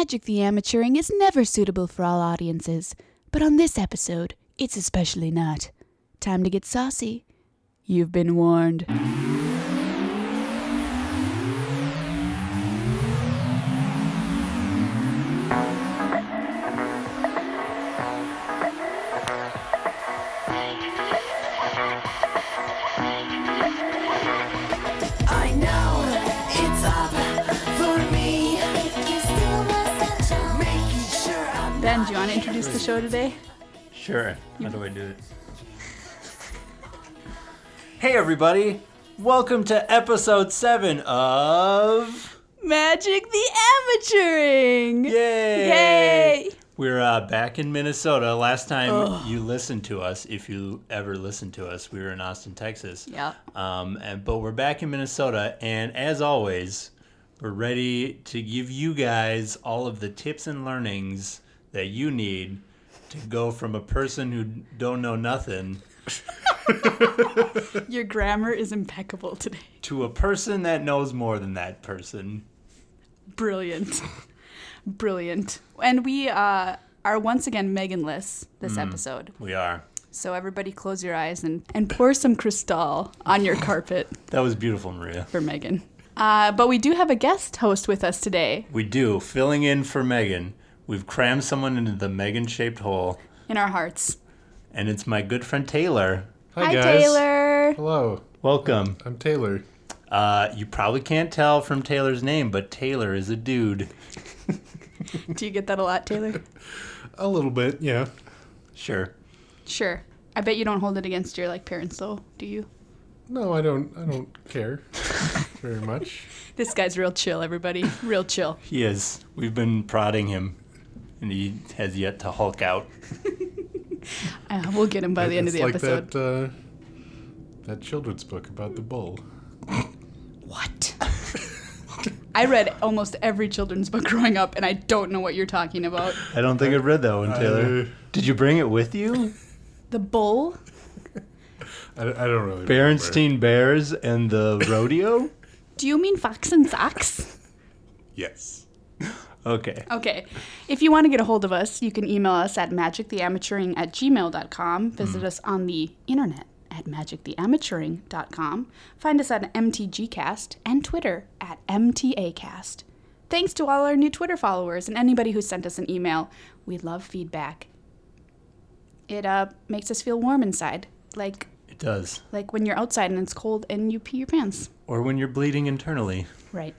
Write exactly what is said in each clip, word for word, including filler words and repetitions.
Magic the Amateuring is never suitable for all audiences, but on this episode, it's especially not. Time to get saucy. You've been warned. Ben, do you want to introduce the show today? Sure. How do I do it? Hey, everybody. Welcome to episode seven of... Magic the Amateuring! Yay! Yay! We're uh, back in Minnesota. Last time Ugh. you listened to us, if you ever listened to us, we were in Austin, Texas. Yeah. Um, and, but we're back in Minnesota, and as always, we're ready to give you guys all of the tips and learnings that you need to go from a person who don't know nothing Your grammar is impeccable today. to a person that knows more than that person. Brilliant. Brilliant. And we uh, are once again Megan-less this Mm. episode. We are. So everybody close your eyes and, and pour some Cristal on your carpet That was beautiful, Maria. for Megan. Uh, but we do have a guest host with us today We do. Filling in for Megan. We've crammed someone into the Megan-shaped hole, in our hearts. and it's my good friend Taylor. Hi, Hi, guys. Taylor. Hello. Welcome. I'm Taylor. Uh, you probably can't tell from Taylor's name, but Taylor is a dude. Do you get that a lot, Taylor? A little bit, yeah. Sure. Sure. I bet you don't hold it against your like parents, though, do you? No, I don't. I don't care very much. This guy's real chill, everybody. Real chill. He is. We've been prodding him, and he has yet to hulk out. Uh, we'll get him by the end of It's the like episode. that uh, that children's book about the bull. What? I read almost every children's book growing up, and I don't know what you're talking about. I don't think I've read that one, Taylor. Uh, Did you bring it with you? The bull? I, I don't really. Berenstein Bears and the rodeo? Do you mean Fox and Socks? remember. Yes. Okay. Okay. If you want to get a hold of us, you can email us at magic the amateuring at gmail dot com. Visit us on the internet at magic the amateuring dot com. Find us at M T G cast and Twitter at M T A cast. Thanks to all our new Twitter followers and anybody who sent us an email. We love feedback. It uh, makes us feel warm inside, like It does. like when you're outside and it's cold and you pee your pants. Or when you're bleeding internally. Right.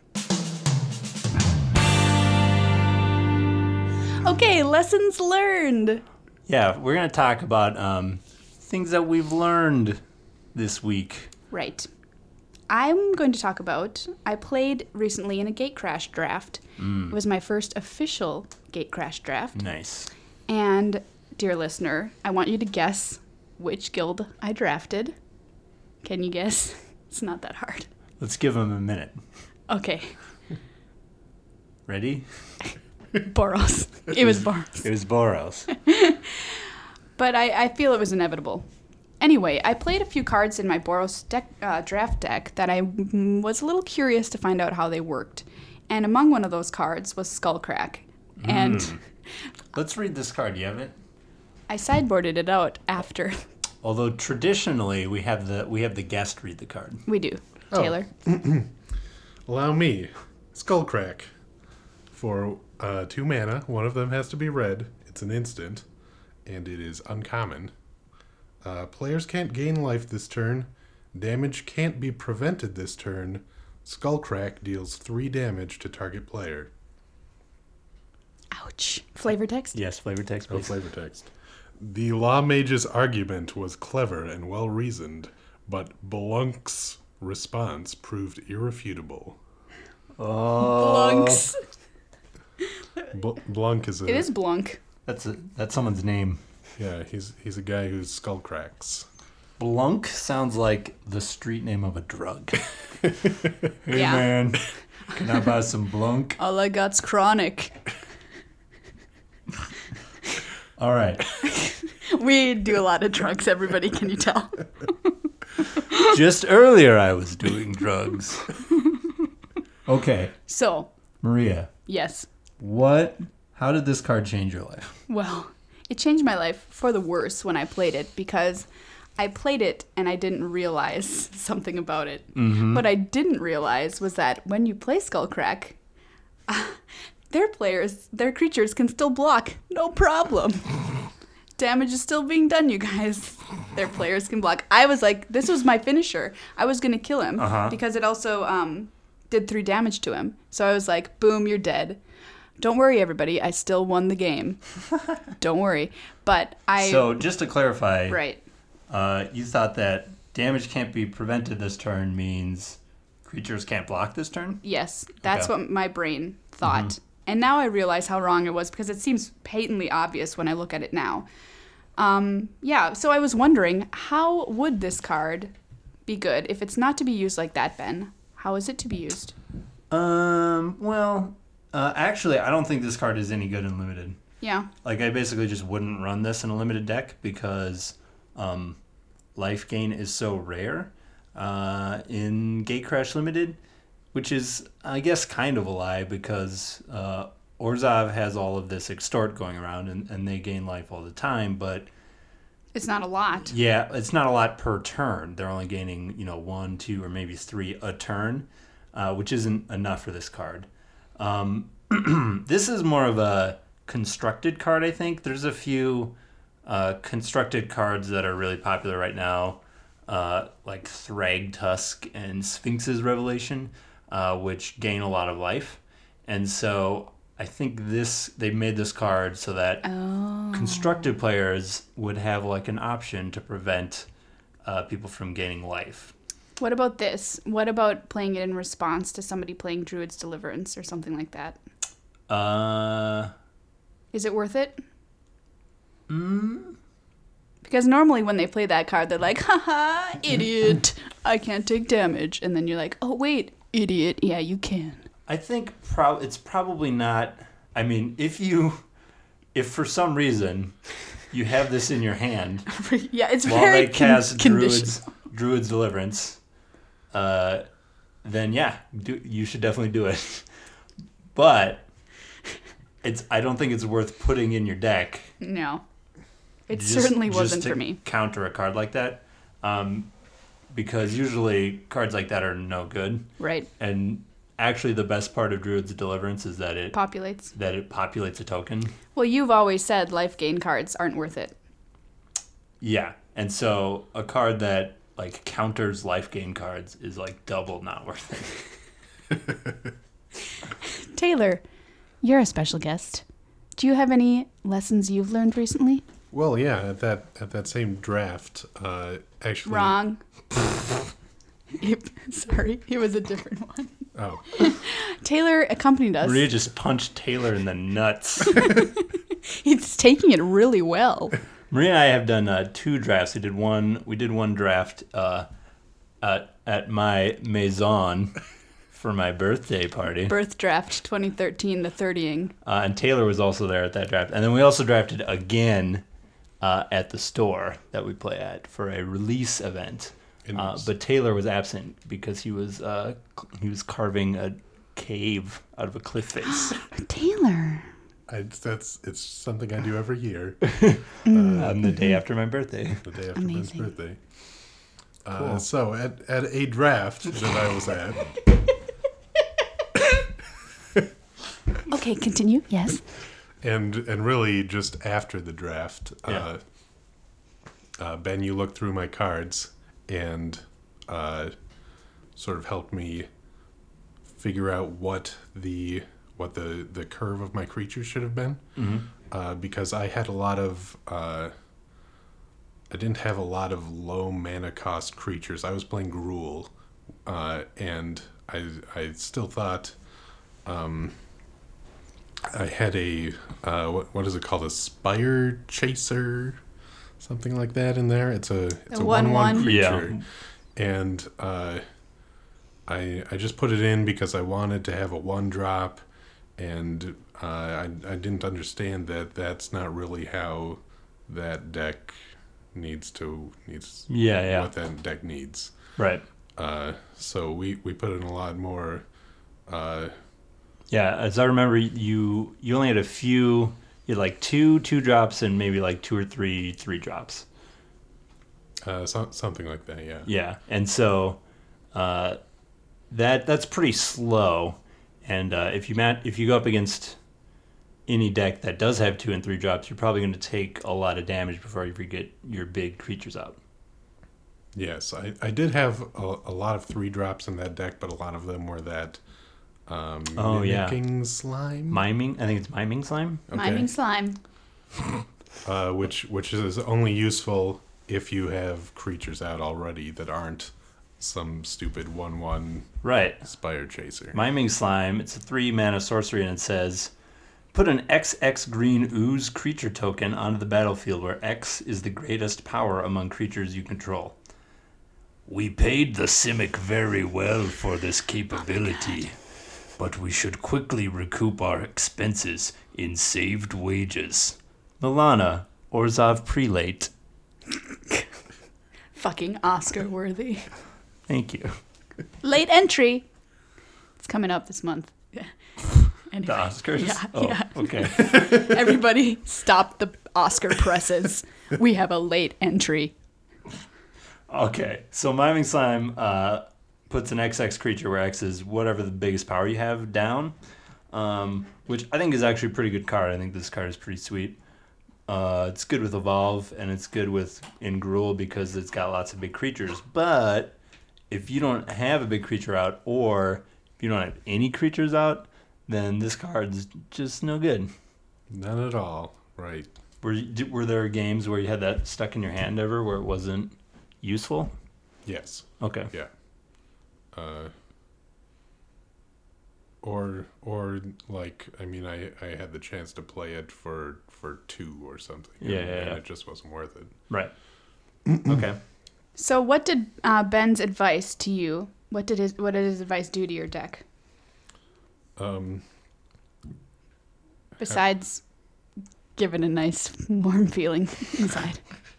Okay, lessons learned. Yeah, we're going to talk about um, things that we've learned this week. Right. I'm going to talk about, I played recently in a Gatecrash draft. Mm. It was my first official Gatecrash draft. Nice. And, dear listener, I want you to guess which guild I drafted. Can you guess? It's not that hard. Let's give him a minute. Okay. Ready? Boros. It was Boros. It was Boros. But I, I feel it was inevitable. Anyway, I played a few cards in my Boros deck, uh, draft deck that I mm, was a little curious to find out how they worked. And among one of those cards was Skullcrack. And Mm. Let's read this card. You have it? I sideboarded it out after. Although traditionally we have the we have the guest read the card. We do. Oh. Taylor. Allow me. Skullcrack. For uh, two mana, one of them has to be red. It's an instant, and it is uncommon. Uh, players can't gain life this turn. Damage can't be prevented this turn. Skullcrack deals three damage to target player. Ouch. Flavor text? Yes, flavor text, No please. flavor text. The Law Mage's argument was clever and well reasoned, but Blunk's response proved irrefutable. Oh, Blunks. Bl- Blunk is a It is Blunk. that's a, that's someone's name. yeah. He's he's a guy whose skull cracks. Blunk sounds like the street name of a drug. Hey Yeah. man, can I buy some Blunk? All I got's chronic. All right. We do a lot of drugs, everybody, can you tell? Just earlier I was doing drugs. Okay, So, Maria, yes. What? How did this card change your life? Well, it changed my life for the worse when I played it because I played it and I didn't realize something about it. Mm-hmm. What I didn't realize was that when you play Skullcrack, uh, their players, their creatures can still block, no problem. Damage is still being done, you guys. Their players can block. I was like, this was my finisher. I was going to kill him Uh-huh. because it also um, did three damage to him. So I was like, boom, you're dead. Don't worry, everybody. I still won the game. Don't worry. But I... So, just to clarify, Right. uh, you thought that damage can't be prevented this turn means creatures can't block this turn? Yes, that's Okay. what my brain thought. Mm-hmm. And now I realize how wrong it was because it seems patently obvious when I look at it now. Um, yeah, so I was wondering, how would this card be good if it's not to be used like that, Ben? How is it to be used? Um, well, uh, actually, I don't think this card is any good in limited. Yeah. Like, I basically just wouldn't run this in a limited deck because um, life gain is so rare uh, in Gatecrash Limited, which is, I guess, kind of a lie because uh, Orzhov has all of this extort going around and, and they gain life all the time, but It's not a lot. yeah, it's not a lot per turn. They're only gaining, you know, one, two, or maybe three a turn, uh, which isn't enough for this card. Um, this is more of a constructed card, I think. There's a few uh, constructed cards that are really popular right now, uh, like Thragtusk and Sphinx's Revelation, uh, which gain a lot of life. And so I think this they made this card so that Oh. constructed players would have like an option to prevent uh, people from gaining life. What about this? What about playing it in response to somebody playing Druid's Deliverance or something like that? Uh, Is it worth it? mm, Because normally when they play that card, they're like, haha, idiot, I can't take damage. And then you're like, oh, wait, idiot, yeah, you can. I think pro- it's probably not. I mean, if you, if for some reason you have this in your hand Yeah, it's while very they cast con- Druid's, Druid's Deliverance, uh, then yeah, do, you should definitely do it. But it's. I don't think it's worth putting in your deck. No. It just- certainly just wasn't to for me. Counter a card like that, um, because usually cards like that are no good. Right. And actually, the best part of Druid's Deliverance is that it Populates. that it populates a token. Well, you've always said life gain cards aren't worth it. Yeah, and so a card that like counters life gain cards is like double not worth it. Taylor, you're a special guest. Do you have any lessons you've learned recently? Well, yeah, at that at that same draft, uh, actually. Wrong. It- Sorry, it was a different one. Oh, Taylor accompanied us. Maria just punched Taylor in the nuts. He's taking it really well. Maria and I have done uh, two drafts. We did one. We did one draft uh, at at my maison for my birthday party, Birth Draft twenty thirteen, the thirtying. uh, and Taylor was also there at that draft. And then we also drafted again uh, at the store that we play at for a release event. And Uh, but Taylor was absent because he was uh, c- he was carving a cave out of a cliff face Taylor. I, that's it's something I do every year. on the day after my birthday. The day after Ben's Amazing. birthday. Uh, Cool. so at, at a draft that I was at, Okay, continue. Yes. and and really just after the draft, uh, uh, Ben, you looked through my cards and uh, sort of helped me figure out what the what the, the curve of my creatures should have been, Mm-hmm. uh, because I had a lot of uh, I didn't have a lot of low mana cost creatures. I was playing Gruul, uh, and I I still thought. Um, I had a uh, what what is it called? A Spire Chaser, something like that in there. It's a it's A a one one one-one? creature, and uh, I I just put it in because I wanted to have a one drop, and uh, I I didn't understand that that's not really how that deck needs to needs Yeah, yeah. what that deck needs. Right. Uh, so we we put in a lot more. Uh, Yeah, as I remember, you you only had a few. You had like two two drops and maybe like two or three three drops. Uh, so, something like that, yeah. Yeah, and so uh, that that's pretty slow. And uh, if you mat if you go up against any deck that does have two and three drops, you're probably going to take a lot of damage before you get your big creatures out. Yes, I, I did have a, a lot of three drops in that deck, but a lot of them were that um, Oh, yeah. mimicking slime, Miming, I think it's miming slime. Okay. Miming slime. uh, which which is only useful if you have creatures out already that aren't some stupid one one Right. Spire Chaser. Miming slime. It's a three mana sorcery, and it says, put an X X green ooze creature token onto the battlefield where X is the greatest power among creatures you control. We paid the Simic very well for this capability, but we should quickly recoup our expenses in saved wages. Milana, Orzhov Prelate. Fucking Oscar worthy. Thank you. Late entry. It's coming up this month. Anyway, The Oscars? Yeah, oh, yeah. okay. Everybody stop the Oscar presses. We have a late entry. Okay, so Miming Slime uh, puts an X X creature where X is whatever the biggest power you have down, um, which I think is actually a pretty good card. I think this card is pretty sweet. Uh, it's good with Evolve, and it's good with in Gruul because it's got lots of big creatures. But if you don't have a big creature out, or if you don't have any creatures out, then this card's just no good. None at all, right? Were, you- were there games where you had that stuck in your hand ever where it wasn't useful? Yes. Okay. Yeah. Uh, or or like I mean I, I had the chance to play it for for two or something. Yeah, and, yeah, and yeah. it just wasn't worth it. Right. Okay. So, what did uh, Ben's advice to you? What did his What did his advice do to your deck? Um, Besides giving a nice warm feeling inside.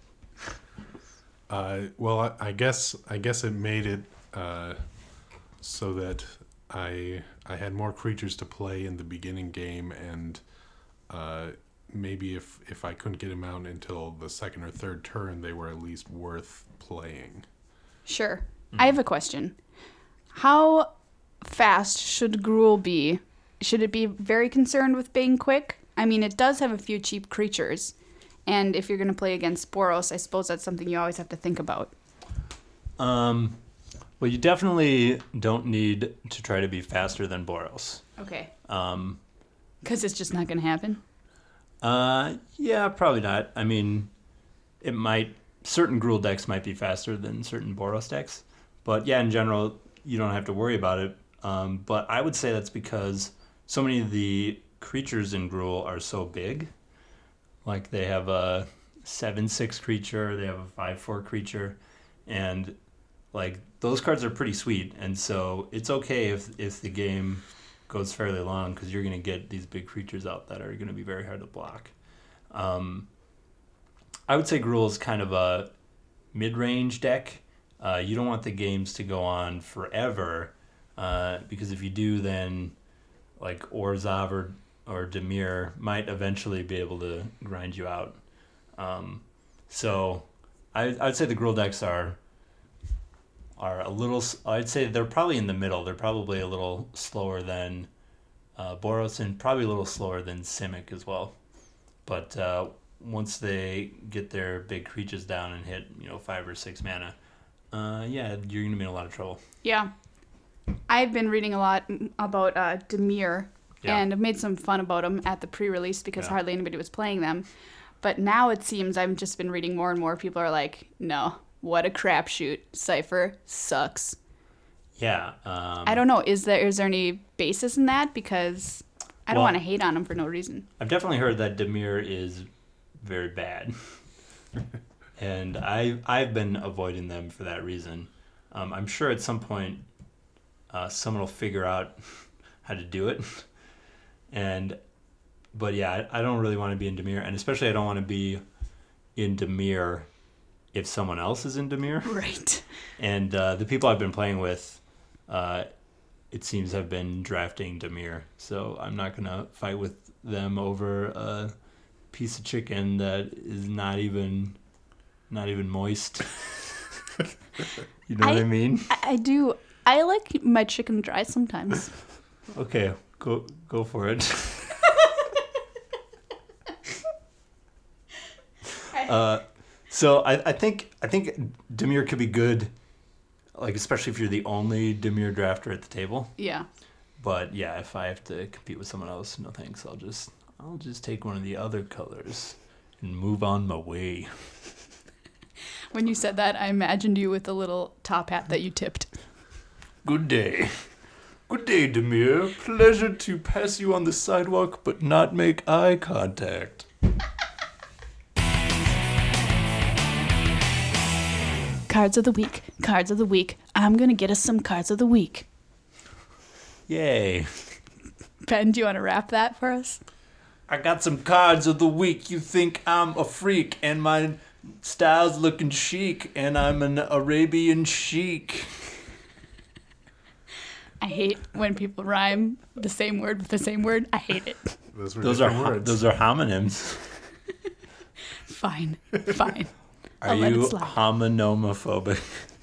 uh, well, I, I guess I guess it made it uh, so that I I had more creatures to play in the beginning game, and uh, maybe if if I couldn't get them out until the second or third turn, they were at least worth playing. Sure. I have a question. How fast should Gruul be? Should it be very concerned with being quick? I mean, it does have a few cheap creatures. And if you're going to play against Boros, I suppose that's something you always have to think about. Um, well, you definitely don't need to try to be faster than Boros. Okay. Um, Because it's just not going to happen? uh, yeah, probably not. I mean, it might. Certain Gruul decks might be faster than certain Boros decks, but yeah, in general, you don't have to worry about it. Um, but I would say that's because so many of the creatures in Gruul are so big. Like they have a seven six creature, they have a five four creature, and like those cards are pretty sweet. And so it's okay if if the game goes fairly long because you're going to get these big creatures out that are going to be very hard to block. Um, I would say Gruul is kind of a mid-range deck. Uh, you don't want the games to go on forever uh, because if you do, then like Orzhov or, or Dimir might eventually be able to grind you out. Um, so I, I'd say the Gruul decks are are a little. I'd say they're probably in the middle. They're probably a little slower than uh, Boros and probably a little slower than Simic as well. But uh, once they get their big creatures down and hit, you know, five or six mana, uh, yeah, you're gonna be in a lot of trouble. Yeah. I've been reading a lot about uh, Dimir, Yeah. and I've made some fun about them at the pre-release because Yeah. hardly anybody was playing them. But now it seems I've just been reading more and more. People are like, no, what a crapshoot. Cypher sucks. Yeah. Um, I don't know. Is there is there any basis in that? Because I don't Well- want to hate on him for no reason. I've definitely heard that Dimir is very bad, and I I've been avoiding them for that reason. Um, I'm sure at some point uh, someone will figure out how to do it, and but yeah, I, I don't really want to be in Dimir, and especially I don't want to be in Dimir if someone else is in Dimir. Right. And uh, the people I've been playing with, uh, it seems, have been drafting Dimir. So I'm not going to fight with them over a piece of chicken that is not even not even moist. You know I, what I mean? I, I do. I like my chicken dry sometimes. Okay, go go for it. uh, so I, I think I think Dimir could be good, like especially if you're the only Dimir drafter at the table. Yeah. But yeah, if I have to compete with someone else, no thanks. I'll just I'll just take one of the other colors and move on my way. When you said that, I imagined you with a little top hat that you tipped. Good day. Good day, Dimir. Pleasure to pass you on the sidewalk, but not make eye contact. Cards of the week. Cards of the week. I'm going to get us some cards of the week. Yay. Ben, do you want to wrap that for us? I got some cards of the week. You think I'm a freak and my style's looking chic and I'm an Arabian chic. I hate when people rhyme the same word with the same word. I hate it. Those were Those are different ho- words. those are homonyms. Fine. Fine. Are I'll let it you slide. homonomophobic?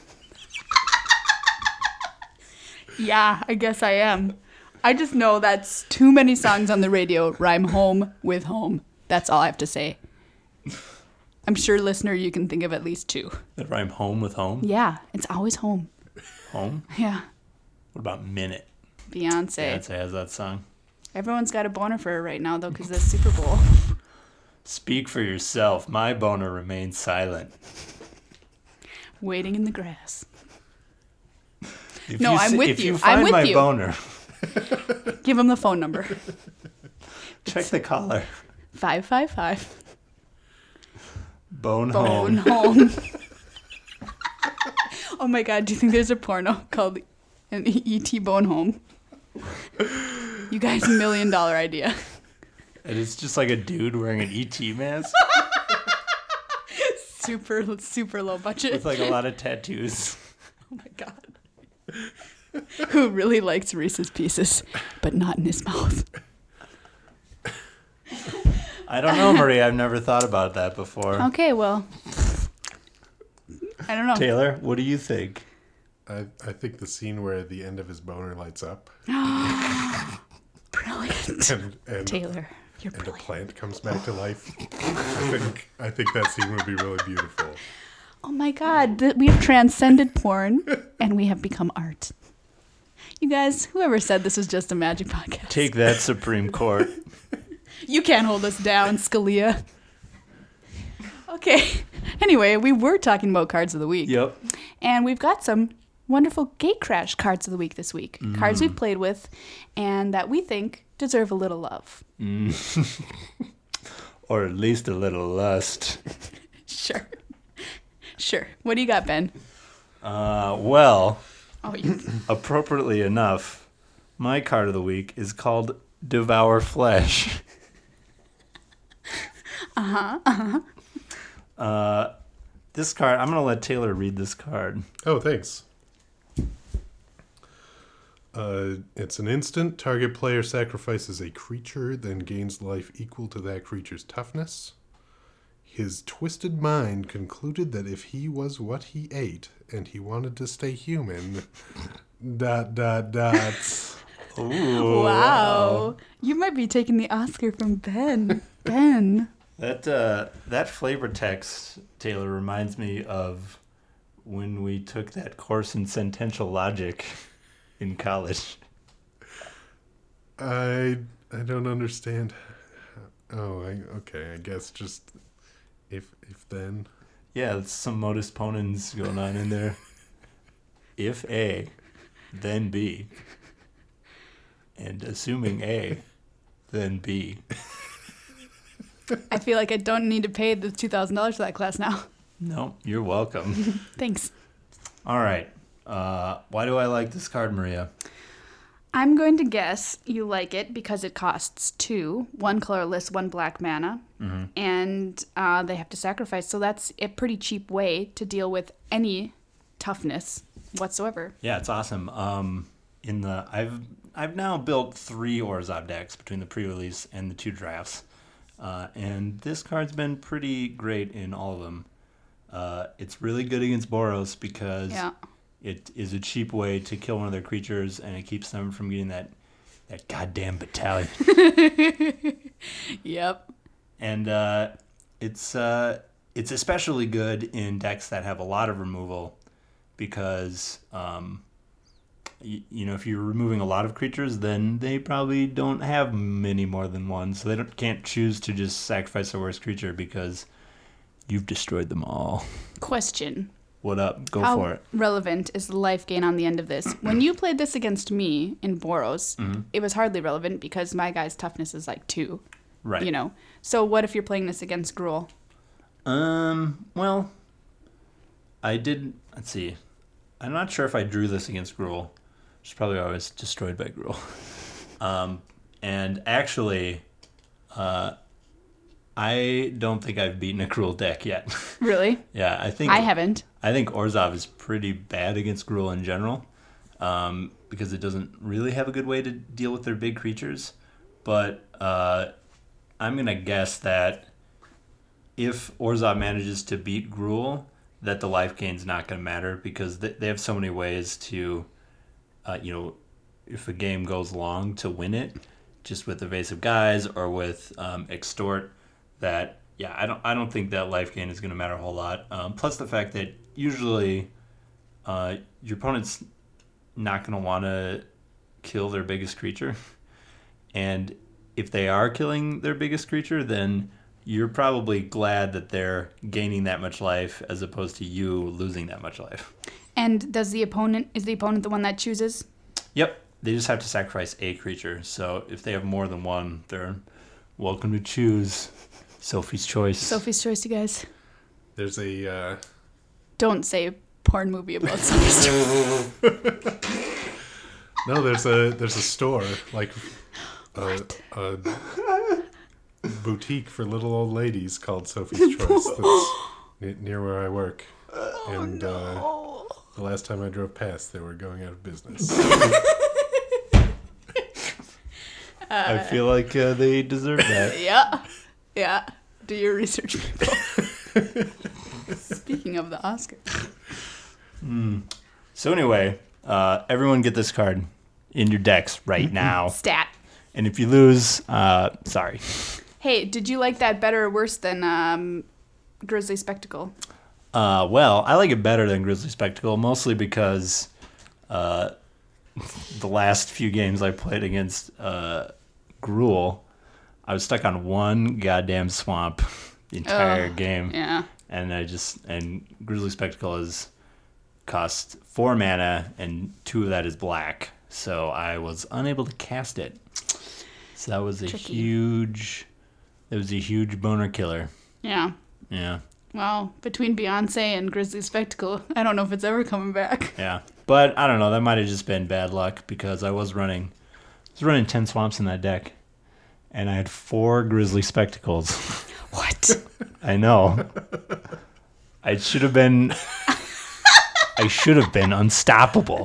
Yeah, I guess I am. I just know that's too many songs on the radio rhyme home with home. That's all I have to say. I'm sure, listener, you can think of at least two. That rhyme home with home? Yeah, it's always home. Home? Yeah. What about minute? Beyonce. Beyonce has that song. Everyone's got a boner for her right now, though, because of the Super Bowl. Speak for yourself. My boner remains silent. Waiting in the grass. If No, you I'm s- with if you. you I'm find with my you. boner, Give him the phone number. check the collar. five five five. Bone, Bone home. home. Oh my god, do you think there's a porno called an E T Bone Home? You guys, million dollar idea. And it's just like a dude wearing an E T mask Super, super low budget. with like a lot of tattoos. Oh my god. Who really likes Reese's Pieces, but not in his mouth. I don't know, Marie. I've never thought about that before. Okay, well, I don't know. Taylor, what do you think? I, I think the scene where the end of his boner lights up Brilliant. and, and, Taylor, you're and a brilliant. plant comes back to life. I think I think that scene would be really beautiful. Oh my god, th- we have transcended porn and we have become art. You guys, whoever said this was just a magic podcast. Take that, Supreme Court. You can't hold us down, Scalia. Okay. Anyway, we were talking about cards of the week. Yep. And we've got some wonderful Gate Crash cards of the week this week. Mm. Cards we've played with and that we think deserve a little love. Mm. Or at least a little lust. Sure. Sure. What do you got, Ben? Uh, well, Oh, you... appropriately enough, my card of the week is called Devour Flesh. Uh-huh. Uh-huh. Uh, this card, I'm going to let Taylor read this card. Oh, thanks. Uh, it's an instant. Target player sacrifices a creature, then gains life equal to that creature's toughness. His twisted mind concluded that if he was what he ate and he wanted to stay human, dot, dot, dot. Ooh, Wow. You might be taking the Oscar from Ben. Ben. That uh, that flavor text, Taylor, reminds me of when we took that course in sentential logic in college. I I don't understand. Oh, I, okay. I guess just if if then. Yeah, it's some modus ponens going on in there. If A, then B. And assuming A, then B. I feel like I don't need to pay the two thousand dollars for that class now. No, you're welcome. Thanks. All right. Uh, why do I like this card, Maria? I'm going to guess you like it because it costs two, one colorless, one black mana, Mm-hmm. and uh, they have to sacrifice. So that's a pretty cheap way to deal with any toughness whatsoever. Yeah, it's awesome. Um, in the I've I've now built three Orzhov decks between the pre-release and the two drafts, uh, and this card's been pretty great in all of them. Uh, it's really good against Boros because Yeah. it is a cheap way to kill one of their creatures, and it keeps them from getting that that goddamn battalion. Yep. And uh, it's uh, it's especially good in decks that have a lot of removal because, um, y- you know, if you're removing a lot of creatures, then they probably don't have many more than one. So they don't, can't choose to just sacrifice their worst creature because you've destroyed them all. Question. What up? Go How for it. relevant is the life gain on the end of this? When you played this against me in Boros, Mm-hmm. it was hardly relevant because my guy's toughness is like two. Right. You know. So what if you're playing this against Gruul? Um, well, I did, let's see. I'm not sure if I drew this against Gruul, which is probably why I was destroyed by Gruul. um, and actually, uh, I don't think I've beaten a Gruul deck yet. Really? yeah, I think I haven't. I think Orzhov is pretty bad against Gruul in general, um, because it doesn't really have a good way to deal with their big creatures. But uh, I'm gonna guess that if Orzhov manages to beat Gruul, that the life gain's not gonna matter because they, they have so many ways to, uh, you know, if a game goes long to win it, just with evasive guys or with um, extort. That yeah, I don't I don't think that life gain is gonna matter a whole lot. Um, plus the fact that usually uh, your opponent's not gonna want to kill their biggest creature, and if they are killing their biggest creature, then you're probably glad that they're gaining that much life as opposed to you losing that much life. And does the opponent is the opponent the one that chooses? Yep, they just have to sacrifice a creature. So if they have more than one, they're welcome to choose. Sophie's choice. Sophie's choice, you guys. There's a uh, Don't say porn movie about Sophie's choice. no. There's a there's a store like a, a boutique for little old ladies called Sophie's Choice that's ne- near where I work. And uh, the last time I drove past, they were going out of business. I feel like uh, they deserve that. Yeah. Yeah. Do your research, people. Speaking of the Oscars. Mm. So anyway, uh, everyone get this card in your decks right now. Stat. And if you lose, uh, sorry. Hey, did you like that better or worse than um, Grizzly Spectacle? Uh, well, I like it better than Grizzly Spectacle, mostly because uh, the last few games I played against uh, Gruul, I was stuck on one goddamn swamp the entire Oh, game. Yeah. And I just, and Grizzly Spectacle is cost four mana, and two of that is black. So I was unable to cast it. So that was a Tricky. huge, that was a huge boner killer. Yeah. Yeah. Well, between Beyonce and Grizzly Spectacle, I don't know if it's ever coming back. Yeah. But I don't know, that might have just been bad luck because I was running, I was running ten swamps in that deck. And I had four Grizzly Spectacles. What? I know. I should have been, I should have been unstoppable.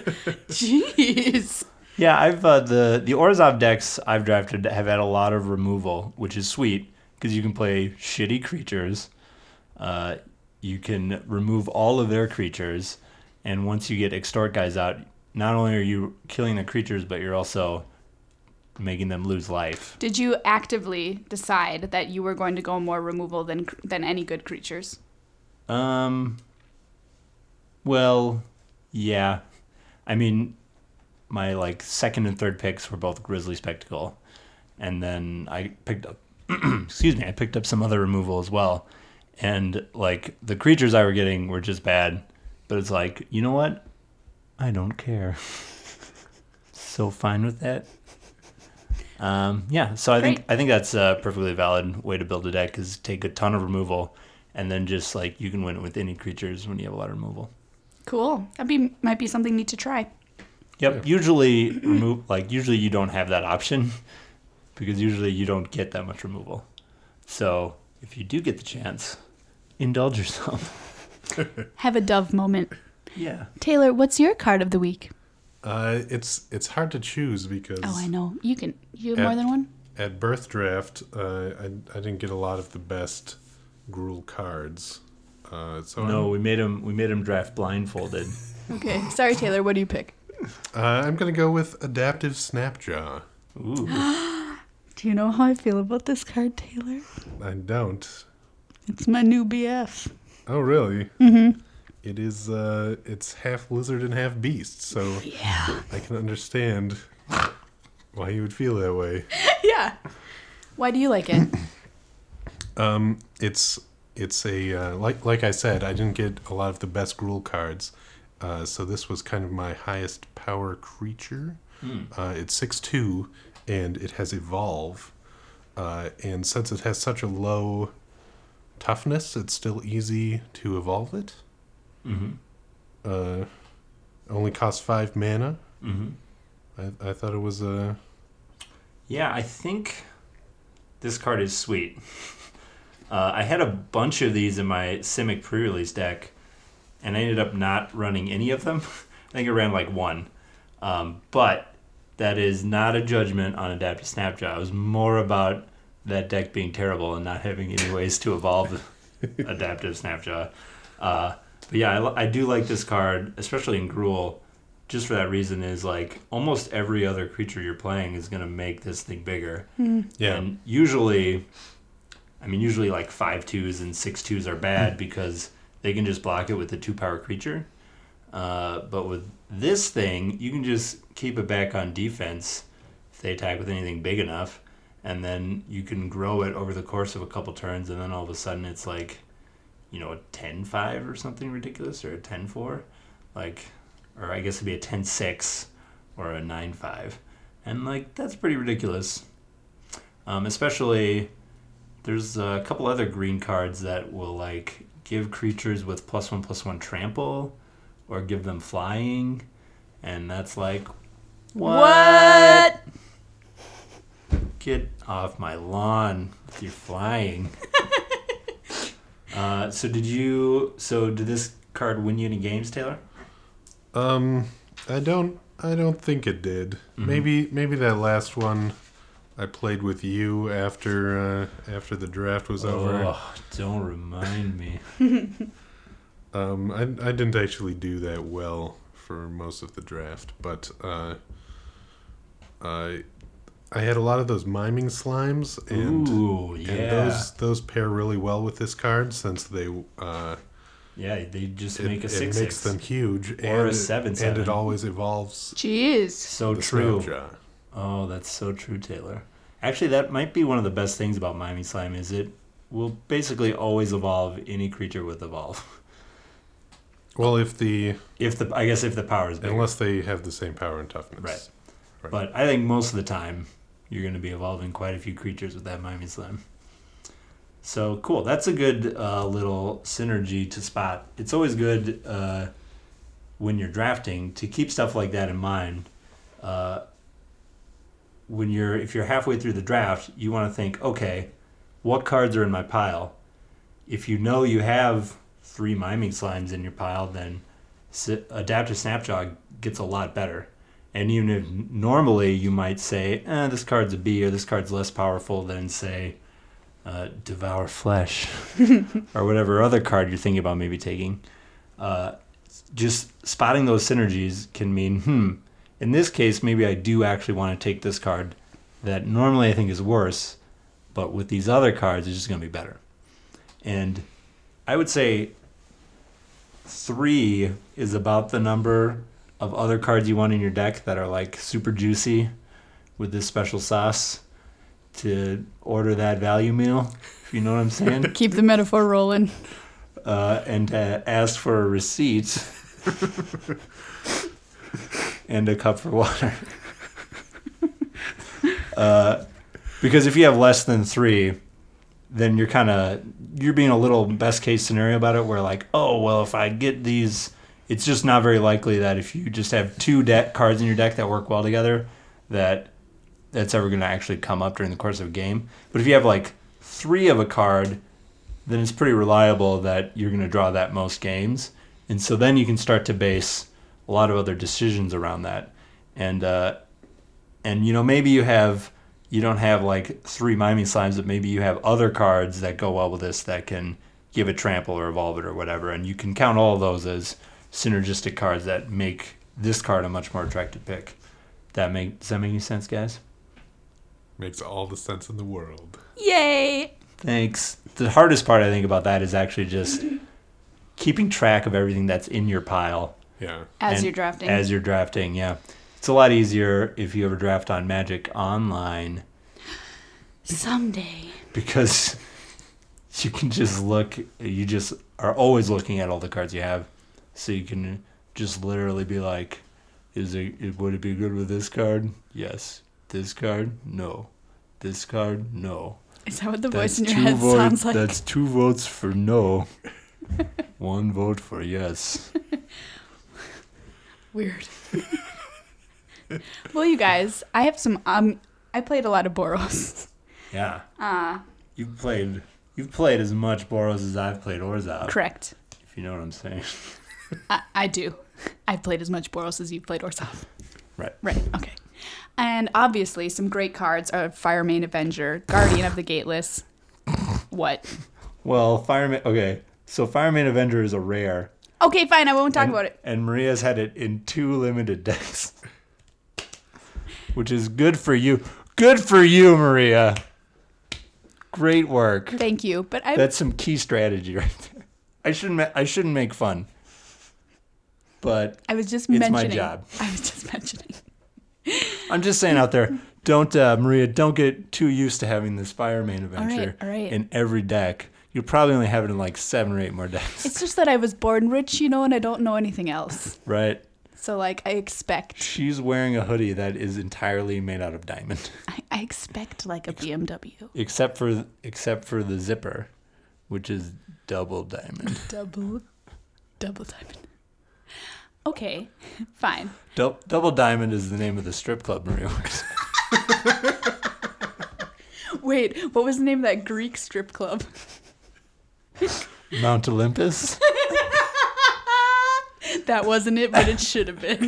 Jeez. Yeah, I've uh, the the Orzhov decks I've drafted have had a lot of removal, which is sweet because you can play shitty creatures. Uh, you can remove all of their creatures, and once you get extort guys out, not only are you killing the creatures, but you're also making them lose life. Did you actively decide that you were going to go more removal than than any good creatures? Um. Well, yeah. I mean, my like second and third picks were both Grizzly Spectacle, and then I picked up. excuse me, I picked up some other removal as well, and like the creatures I were getting were just bad, but it's like, you know what? I don't care. So fine with that. Um, yeah, so I Great. think I think that's a perfectly valid way to build a deck is take a ton of removal, and then just like you can win it with any creatures when you have a lot of removal. Cool. That be might be something neat to try. Yep. Usually remove like usually you don't have that option because usually you don't get that much removal. So if you do get the chance, indulge yourself. Have a dove moment. Yeah. Taylor, what's your card of the week? Uh, it's it's hard to choose because Oh, I know. You can. You have At- more than one? at Birth Draft, uh, I I didn't get a lot of the best Gruul cards. Uh, so No, I'm, we made him. We made him draft blindfolded. Okay. Sorry, Taylor. What do you pick? uh, I'm gonna go with Adaptive Snapjaw. Ooh. Do you know how I feel about this card, Taylor? I don't. It's my new B F. Oh, really? Mm-hmm. It is. Uh, it's half lizard and half beast, so Yeah. I can understand why you would feel that way. Yeah. Why do you like it? Um, it's it's a uh, like like I said, I didn't get a lot of the best Gruul cards, uh, so this was kind of my highest power creature. Hmm. Uh, it's six two, and it has evolve, uh, and since it has such a low toughness, it's still easy to evolve it. Mm-hmm. Uh, only costs five mana. Mm-hmm. I I thought it was a. Yeah, I think this card is sweet. Uh, I had a bunch of these in my Simic pre-release deck, and I ended up not running any of them. I think I ran like one. Um, but that is not a judgment on Adaptive Snapjaw. It was more about that deck being terrible and not having any ways to evolve Adaptive Snapjaw. Uh, but yeah, I, li- I do like this card, especially in Gruul. Just for that reason is like almost every other creature you're playing is going to make this thing bigger. Yeah. And usually, I mean, usually like five twos and six twos are bad because they can just block it with a two power creature. Uh, but with this thing, you can just keep it back on defense if they attack with anything big enough. And then you can grow it over the course of a couple turns. And then all of a sudden it's like, you know, a ten five or something ridiculous, or a ten four. Like, or I guess it'd be a ten six or a nine five. And, like, that's pretty ridiculous. Um, especially, there's a couple other green cards that will, like, give creatures with plus one, plus one trample, or give them flying. And that's like, what? What? Get off my lawn with your flying. uh, so did you, so did this card win you any games, Taylor? Um, I don't. I don't think it did. Mm-hmm. Maybe. Maybe that last one I played with you after uh, after the draft was over. Oh, don't remind me. Um, I I didn't actually do that well for most of the draft, but uh, I I had a lot of those miming slimes, and Ooh, yeah. and those those pair really well with this card since they uh. Yeah, they just It, make a it six makes six. them huge, Or and a seven it, seven. and it always evolves. Jeez. So the true. Snapjaw. Oh, that's so true, Taylor. Actually, that might be one of the best things about Miming Slime is it will basically always evolve any creature with evolve. Well, if the If the I guess if the power is big. unless they have the same power and toughness, Right. Right. But I think most of the time you're going to be evolving quite a few creatures with that Miming Slime. So cool. That's a good uh, little synergy to spot. It's always good uh, when you're drafting to keep stuff like that in mind. Uh, when you're if you're halfway through the draft, you want to think, okay, what cards are in my pile? If you know you have three Miming Slimes in your pile, then S- Adaptive Snapjaw gets a lot better. And even if normally you might say, eh, this card's a B or this card's less powerful than, say, uh, Devour Flesh or whatever other card you're thinking about maybe taking, uh, just spotting those synergies can mean, hmm, in this case, maybe I do actually want to take this card that normally I think is worse, but with these other cards, it's just going to be better. And I would say three is about the number of other cards you want in your deck that are like super juicy with this special sauce to order that value meal, if you know what I'm saying, Keep the metaphor rolling. uh, and to ask for a receipt and a cup for water. uh, because if you have less than three, then you're kind of you're being a little best case scenario about it, where like, oh well, if I get these, it's just not very likely that if you just have two deck cards in your deck that work well together, that that's ever going to actually come up during the course of a game. But if you have like three of a card, then it's pretty reliable that you're going to draw that most games, and so then you can start to base a lot of other decisions around that. and uh, and you know maybe you have you don't have like three Miami Slimes, but maybe you have other cards that go well with this that can give it trample or evolve it or whatever, and you can count all of those as synergistic cards that make this card a much more attractive pick. That make does that make any sense, guys? Makes all the sense in the world. Yay! Thanks. The hardest part I think about that is actually just keeping track of everything that's in your pile. Yeah. As And you're drafting. As you're drafting, yeah. It's a lot easier if you ever draft on Magic Online Someday. because you can just look, you just are always looking at all the cards you have. So you can just literally be like, is it, would it be good with this card? Yes. This card? No. This card? No. Is that what the voice That's in your two head vote- sounds like? That's two votes for no. One vote for yes. Weird. Well, you guys, I have some. Um, I played a lot of Boros. Yeah. Uh, You've played you've played as much Boros as I've played Orzhov. correct. If you know what I'm saying. I, I do. I've played as much Boros as you've played Orzhov. Right. Right. Okay. And obviously, some great cards are Firemane Avenger, Guardian of the Gateless. What? Well, Fireman okay. So Fireman Avenger is a rare. Okay, fine. I won't talk and, about it. And Maria's had it in two limited decks. Which is good for you. Good for you, Maria. Great work. Thank you, but I. That's some key strategy right there. I shouldn't ma- I shouldn't make fun. But I was just it's mentioning. my job. I was just mentioning. I'm just saying out there, don't uh, Maria, don't get too used to having this Fireman Adventure all right. in every deck. You'll probably only have it in like seven or eight more decks. It's just that I was born rich, you know, and I don't know anything else. Right. So, like, I expect. She's wearing a hoodie that is entirely made out of diamond, I, I expect like a B M W. except for except for the zipper, which is double diamond. Double, double diamond. Okay, fine. Dou- double diamond is the name of the strip club Maria works. Wait, what was the name of that Greek strip club? Mount Olympus. That wasn't it, but it should have been.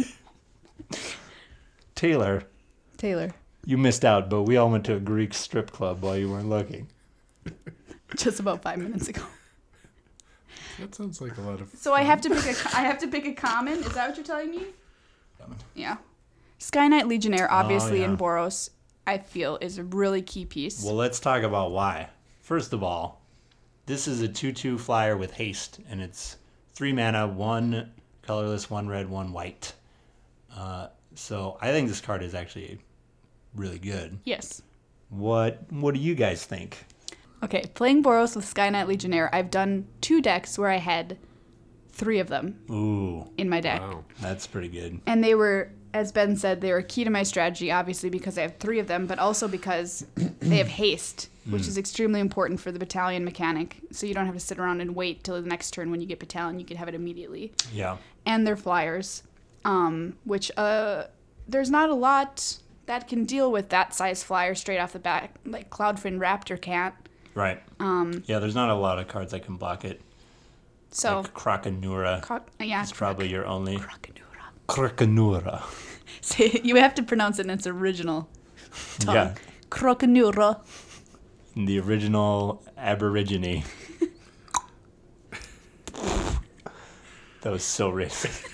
Taylor, Taylor, you missed out, but we all went to a Greek strip club while you weren't looking. just about five minutes ago. That sounds like a lot of. So I have to pick a. I have to pick a common. Is that what you're telling me? Yeah. Sky Knight Legionnaire, obviously yeah. in Boros, I feel is a really key piece. Well, let's talk about why. First of all, this is a two two flyer with haste, and it's three mana, one colorless, one red, one white. Uh, so I think this card is actually really good. Yes. What What do you guys think? Okay, playing Boros with Sky Knight Legionnaire, I've done two decks where I had three of them Ooh, in my deck. Wow. that's pretty good. And they were, as Ben said, they were key to my strategy, obviously because I have three of them, but also because they have haste, which is extremely important for the battalion mechanic. So you don't have to sit around and wait till the next turn when you get battalion. You can have it immediately. Yeah. And they're flyers, um, which uh, there's not a lot that can deal with that size flyer straight off the bat, like Cloudfin Raptor can't. Right. Um. Yeah, there's not a lot of cards that can block it. So, Like Krakenura. Cro- yeah, It's probably your only. Krakenura. Krakenura. See, you have to pronounce it in its original tongue. Yeah. Krakenura. The original Aborigine. That was so racist.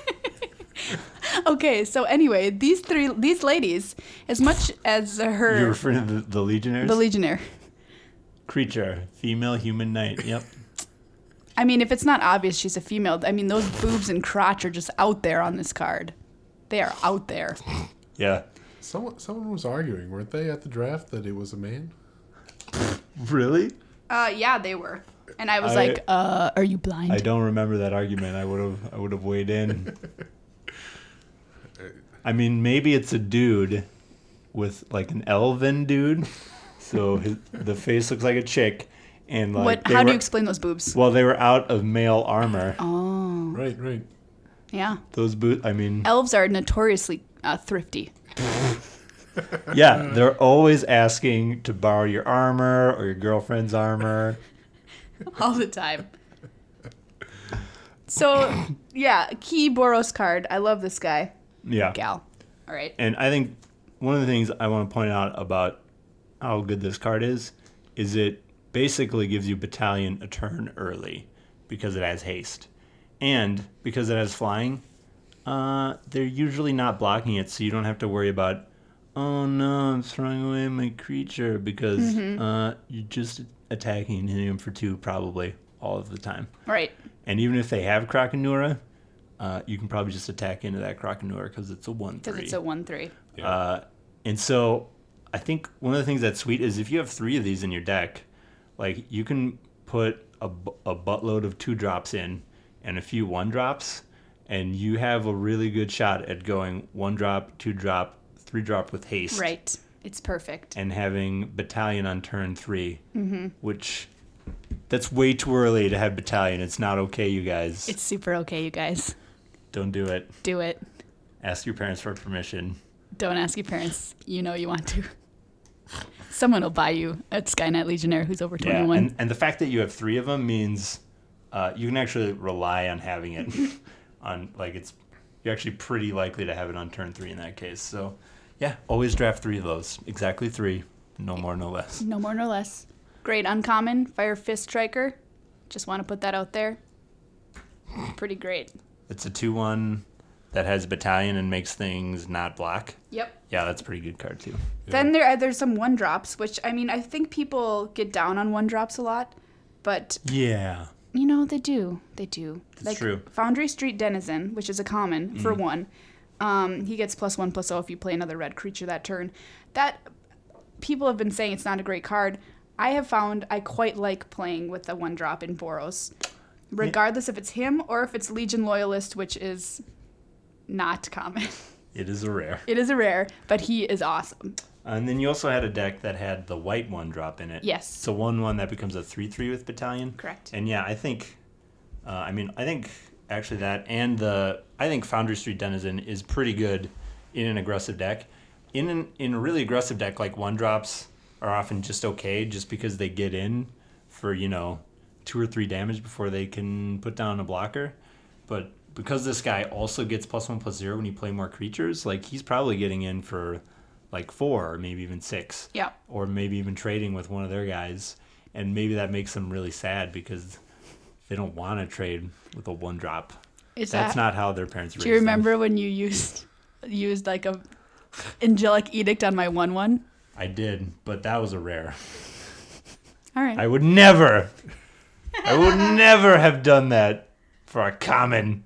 Okay, so anyway, these three, these ladies, as much as her, You're referring to the, the Legionnaires? the Legionnaire. Creature, female human knight. Yep. I mean, if it's not obvious she's a female, I mean, those boobs and crotch are just out there on this card. They are out there. Yeah. Someone, someone was arguing, weren't they, at the draft that it was a man? Really? Uh, yeah, they were. And I was I- like, uh, are you blind? I don't remember that argument. I would have. I would have weighed in. I mean, maybe it's a dude with like an elven dude, so his, the face looks like a chick, and like what? they How do were- you explain those boobs? Well, they were out of male armor. Oh, Right, right. yeah. Those boot. I mean, Elves are notoriously uh, thrifty. yeah, they're always asking to borrow your armor or your girlfriend's armor. All the time. So, yeah, key Boros card. I love this guy. Yeah. Gal. All right. And I think one of the things I want to point out about how good this card is, is it basically gives you Battalion a turn early because it has haste. And because it has flying, uh, they're usually not blocking it, so you don't have to worry about, oh no, I'm throwing away my creature, because mm-hmm. uh, you're just attacking and hitting them for two probably all of the time. Right. And even if they have Krakenura, uh, you can probably just attack into that Krakenura because it's a one three. Because it's a one three. Yeah. Uh, and so I think one of the things that's sweet is if you have three of these in your deck, like you can put a, a buttload of two drops in and a few one drops, and you have a really good shot at going one drop, two drop, three drop with haste. Right. It's perfect. And having Battalion on turn three, mm-hmm. which that's way too early to have Battalion. It's not okay, you guys. It's super okay, you guys. Don't do it. Do it. Ask your parents for permission. Don't ask your parents. You know you want to. Someone will buy you a Skynet Legionnaire who's over twenty-one. Yeah, and, and the fact that you have three of them means uh, you can actually rely on having it on, like, it's, you're actually pretty likely to have it on turn three in that case. So, yeah, always draft three of those. Exactly three. No more, no less. No more, no less. Great uncommon, Fire Fist Striker. Just want to put that out there. Pretty great. It's a two one that has Battalion and makes things not block. Yep. Yeah, that's a pretty good card, too. Yeah. Then there are, there's some one drops, which, I mean, I think people get down on one drops a lot, but... Yeah. You know, they do. They do. That's like true. Foundry Street Denizen, which is a common mm. for one. Um, he gets plus one, plus oh if you play another red creature that turn. That, people have been saying it's not a great card. I have found I quite like playing with the one drop in Boros. Regardless yeah. if it's him or if it's Legion Loyalist, which is not common. It is a rare. It is a rare, but he is awesome. And then you also had a deck that had the white one drop in it. Yes. So one one that becomes a three three with Battalion. Correct. And yeah, I think, uh, I mean, I think actually that and the, I think Foundry Street Denizen is pretty good in an aggressive deck. In an, in a really aggressive deck, like one drops are often just okay, just because they get in for, you know, two or three damage before they can put down a blocker. But because this guy also gets plus one plus zero when you play more creatures, like he's probably getting in for like four or maybe even six. Yeah. Or maybe even trading with one of their guys. And maybe that makes them really sad because they don't want to trade with a one drop. Is That's that, not how their parents raised them. Do you remember them. when you used used like a Angelic Edict on my one one? I did, but that was a rare. All right. I would never, I would never have done that for a common.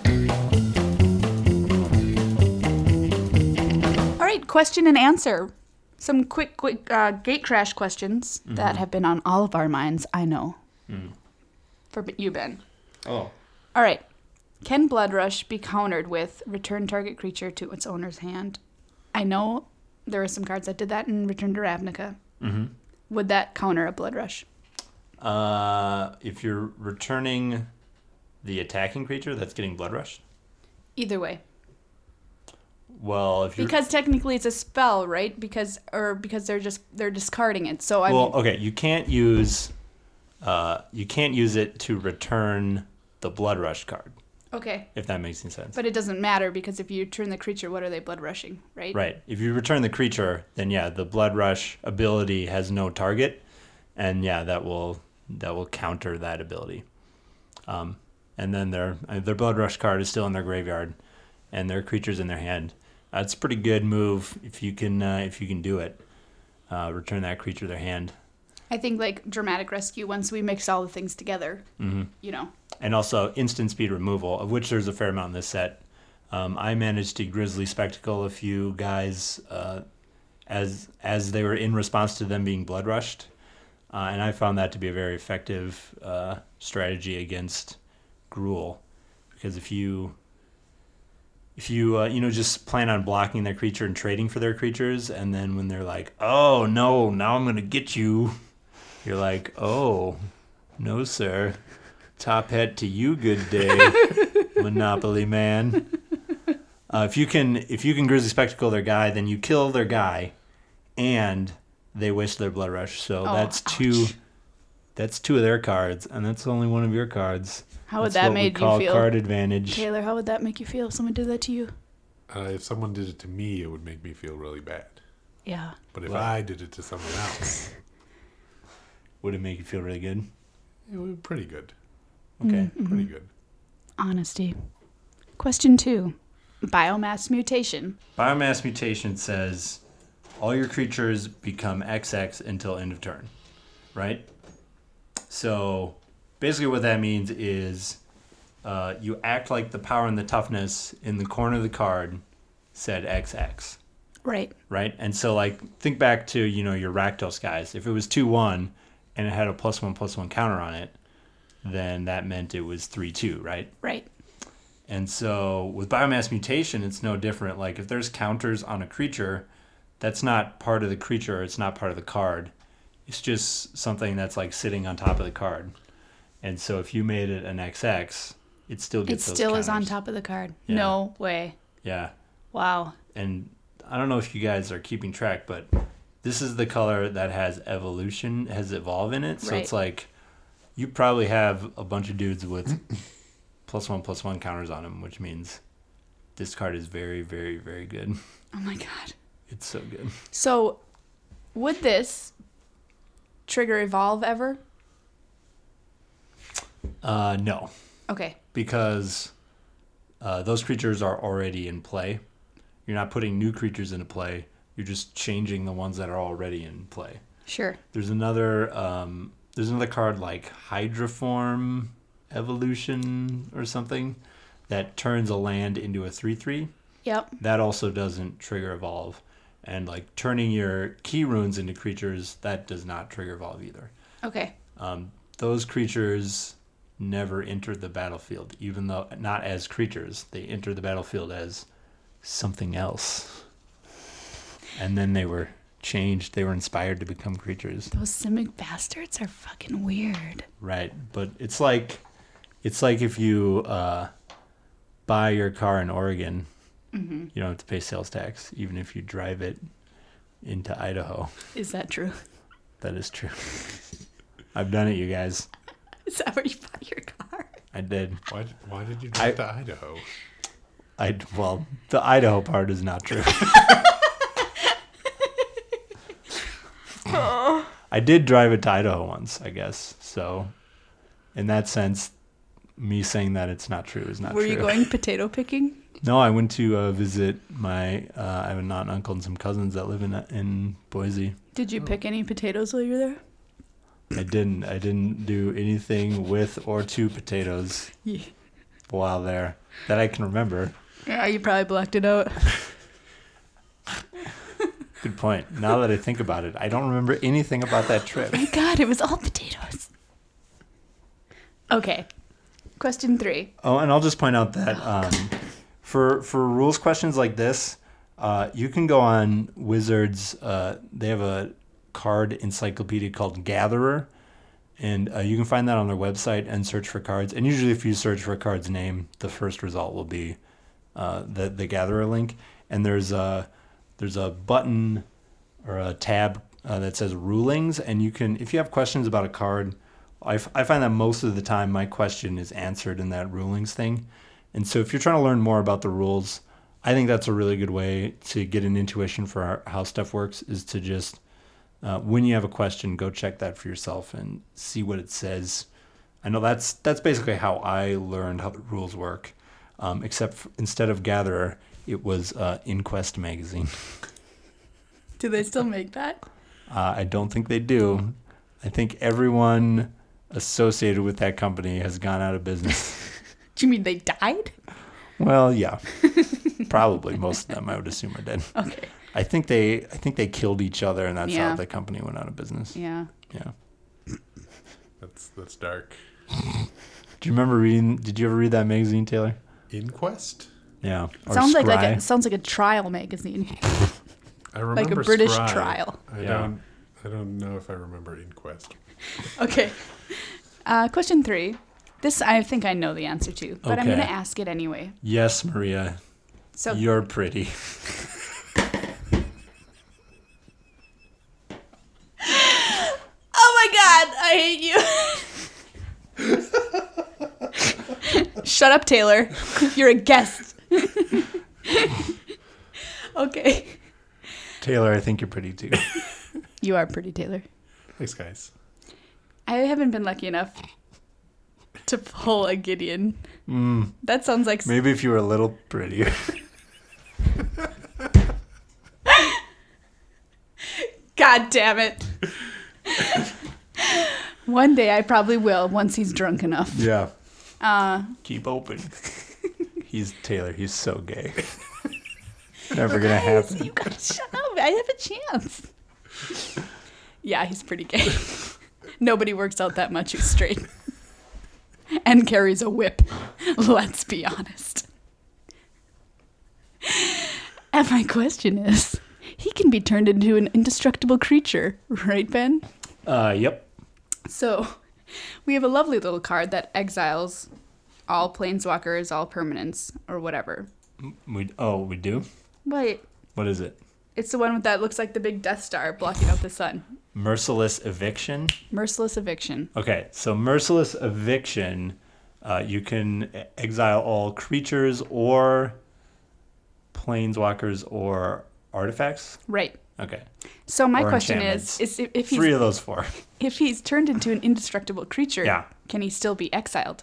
All right, question and answer. Some quick, quick uh, gate crash questions mm-hmm. that have been on all of our minds, I know. Mm. For you, Ben. Oh. All right. Can Blood Rush be countered with return target creature to its owner's hand? I know there are some cards that did that in Return to Ravnica. Mm-hmm. Would that counter a Blood Rush? Uh, if you're returning the attacking creature that's getting Blood Rushed? Either way. Well, if you're... Because technically it's a spell, right? Because or because they're just they're discarding it. So I Well, mean... okay, you can't use uh you can't use it to return the Blood Rush card. Okay. If that makes any sense. But it doesn't matter because if you return the creature, what are they blood rushing, right? Right. If you return the creature, then yeah, the Blood Rush ability has no target, and yeah, that will that will counter that ability. Um, and then their their Blood Rush card is still in their graveyard, and their creature's in their hand. That's a pretty good move if you can uh, if you can do it. Uh, return that creature to their hand. I think like Dramatic Rescue, once we mix all the things together, mm-hmm. you know. And also instant speed removal, of which there's a fair amount in this set. Um, I managed to Grizzly Spectacle a few guys uh, as as they were in response to them being blood rushed, uh, and I found that to be a very effective uh, strategy against Gruul, because if you if you uh, you know just plan on blocking their creature and trading for their creatures, and then when they're like, oh no, now I'm gonna get you, you're like, oh no sir. Top hat to you, good day, Monopoly man. Uh, if you can, if you can Grizzly Spectacle their guy, then you kill their guy, and they waste their Blood Rush. So oh, that's two. Ouch. That's two of their cards, and that's only one of your cards. How would that's that what make we call you feel? Card advantage. Taylor, how would that make you feel if someone did that to you? Uh, if someone did it to me, it would make me feel really bad. Yeah. But if Well- I did it to someone else, Would it make you feel really good? it would be pretty good. Okay. Pretty good. Honesty. Question two. Biomass mutation. Biomass mutation says all your creatures become X X until end of turn, right? So basically what that means is uh, you act like the power and the toughness in the corner of the card said X X, Right. right? And so like think back to, you know, your Rakdos guys. If it was two one and it had a plus one plus one counter on it, then that meant it was three two, right? Right. And so with biomass mutation, it's no different. Like if there's counters on a creature, that's not part of the creature. It's not part of the card. It's just something that's like sitting on top of the card. And so if you made it an X X, it still It gets those still is on counters. top of the card. Yeah. No way. Yeah. Wow. And I don't know if you guys are keeping track, but this is the color that has evolution, has evolve in it. So Right. it's like you probably have a bunch of dudes with plus one plus one counters on them, which means this card is very, very, very good. Oh my god. It's so good. So, would this trigger evolve ever? Uh, no, Okay. because uh, those creatures are already in play. You're not putting new creatures into play. You're just changing the ones that are already in play. Sure. There's another um, there's another card like Hydroform Evolution or something that turns a land into a three three. Yep. That also doesn't trigger evolve. And like turning your key runes into creatures, that does not trigger evolve either. Okay. Um, those creatures never entered the battlefield, even though not as creatures. They entered the battlefield as something else. And then they were changed. They were inspired to become creatures. Those Simic bastards are fucking weird. Right. But it's like it's like if you uh, buy your car in Oregon, Mm-hmm. you don't have to pay sales tax, even if you drive it into Idaho. Is that true? That is true. I've done it, you guys. Is that where you buy your car? I did. Why, why did you drive I- to Idaho? I well, the Idaho part is not true. I did drive it to Idaho once, I guess. So, in that sense, me saying that it's not true is not Were true. you going potato picking? No, I went to uh, visit my. Uh, I have an aunt, and uncle, and some cousins that live in in Boise. Did you pick any potatoes while you were there? I didn't. I didn't do anything with or to potatoes Yeah. while there that I can remember. Yeah, you probably blacked it out. Good point. Now that I think about it, I don't remember anything about that trip. My God, it was all potatoes. Okay. Question three. Oh, and I'll just point out that um, for for rules questions like this, uh, you can go on Wizards. Uh, they have a card encyclopedia called Gatherer, and uh, you can find that on their website and search for cards. And usually, if you search for a card's name, the first result will be uh, the the Gatherer link. And there's a there's a button or a tab uh, that says Rulings, and you can, if you have questions about a card. I, f- I find that most of the time my question is answered in that rulings thing. And so if you're trying to learn more about the rules, I think that's a really good way to get an intuition for our, how stuff works, is to just, uh, when you have a question, go check that for yourself and see what it says. I know that's that's basically how I learned how the rules work, um, except for, instead of Gatherer, it was uh, InQuest magazine. Do they still make that? Uh, I don't think they do. I think everyone associated with that company has gone out of business. Do you mean they died? Well, yeah, probably most of them. I would assume are dead. Okay. I think they, I think they killed each other, and that's Yeah. how the company went out of business. Yeah. Yeah. That's that's dark. Do you remember reading? Did you ever read that magazine, Taylor? Inquest? Yeah. Or Sounds like like Scry. a, sounds like a trial magazine, I remember like a British Scry. trial. I Yeah. don't I don't know if I remember Inquest. Okay. Uh, question three. This I think I know the answer to, but I'm Okay. going to ask it anyway. Yes, Maria. So You're pretty. oh my God, I hate you. Shut up, Taylor. You're a guest. Okay. Taylor, I think you're pretty too. You are pretty, Taylor. Thanks, guys. I haven't been lucky enough to pull a Gideon. Mm, That sounds like... maybe if you were a little prettier. God damn it. One day I probably will once he's drunk enough. Yeah. Uh, Keep open. He's Taylor. He's so gay. Never gonna happen. You gotta shut up. I have a chance. Yeah, he's pretty gay. Nobody works out that much who's straight. And carries a whip. Let's be honest. And my question is, he can be turned into an indestructible creature, right, Ben? Uh, yep. So, we have a lovely little card that exiles all planeswalkers, all permanents, or whatever. We oh we do. Wait, What is it? it's the one that looks like the big Death Star blocking out the sun. Merciless Eviction. Merciless Eviction. Okay, so Merciless Eviction, uh, you can exile all creatures or planeswalkers or artifacts. Right. Okay, So my Or question enchantments. is, is if, if three he's of those four. if he's turned into an indestructible creature, Yeah. can he still be exiled?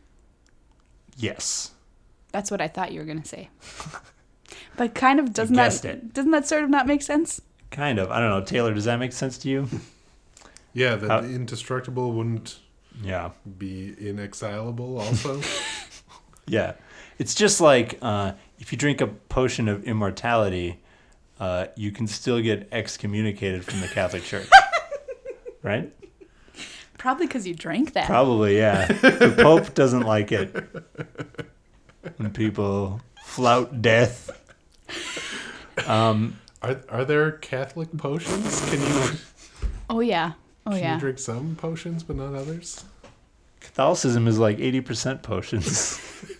Yes. That's what I thought you were gonna say. But kind of doesn't guessed that it. doesn't that sort of not make sense? Kind of. I don't know. Taylor, does that make sense to you? Yeah, that How- the indestructible wouldn't Yeah. be inexilable also. Yeah. It's just like uh, if you drink a potion of immortality, uh, you can still get excommunicated from the Catholic Church. Right? Probably because you drank that. Probably, yeah. The Pope doesn't like it when people flout death. Um, Are are there Catholic potions? Can you Oh yeah. Oh can yeah. you drink some potions but not others? Catholicism is like eighty percent potions.